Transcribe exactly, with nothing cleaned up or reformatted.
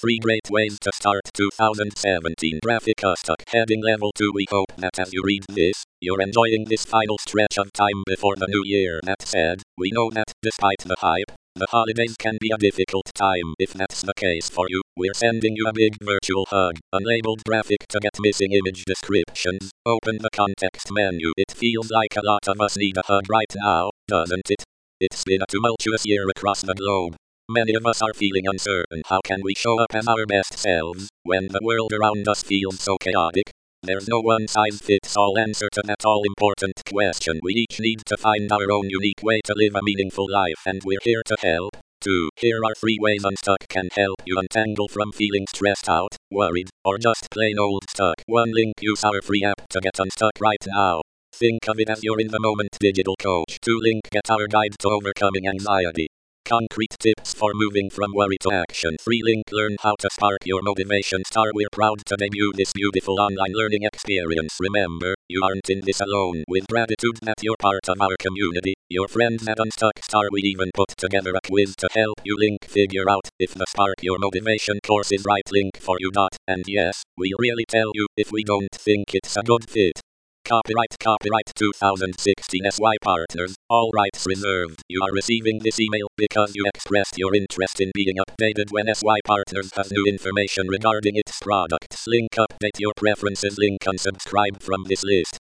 three great ways to start two thousand seventeen Graphica Stuck Heading Level two. We hope that as you read this, you're enjoying this final stretch of time before the new year. That said, we know that, despite the hype, the holidays can be a difficult time. If that's the case for you, we're sending you a big virtual hug. Unlabeled graphic to get missing image descriptions. Open the context menu. It feels like a lot of us need a hug right now, doesn't it? It's been a tumultuous year across the globe. Many of us are feeling uncertain. How can we show up as our best selves when the world around us feels so chaotic? There's no one-size-fits-all answer to that all-important question. We each need to find our own unique way to live a meaningful life, and we're here to help. Two. Here are three ways Unstuck can help you untangle from feeling stressed out, worried, or just plain old stuck. One. Link. Use our free app to get unstuck right now. Think of it as your in-the-moment digital coach. Two. Link. Get our guide to overcoming anxiety. Concrete tips for moving from worry to action. Three. Link. Learn how to spark your motivation. Star. We're proud to debut this beautiful online learning experience. Remember, you aren't in this alone. With gratitude that you're part of our community, your friends at Unstuck. Star. We even put together a quiz to help you link figure out if the Spark Your Motivation course is right link for you. Dot. And yes, we'll really tell you if we don't think it's a good fit. Copyright Copyright twenty sixteen S Y Partners, all rights reserved. You are receiving this email because you expressed your interest in being updated when S Y Partners has new information regarding its products. Link. Update your preferences. Link. Unsubscribe from this list.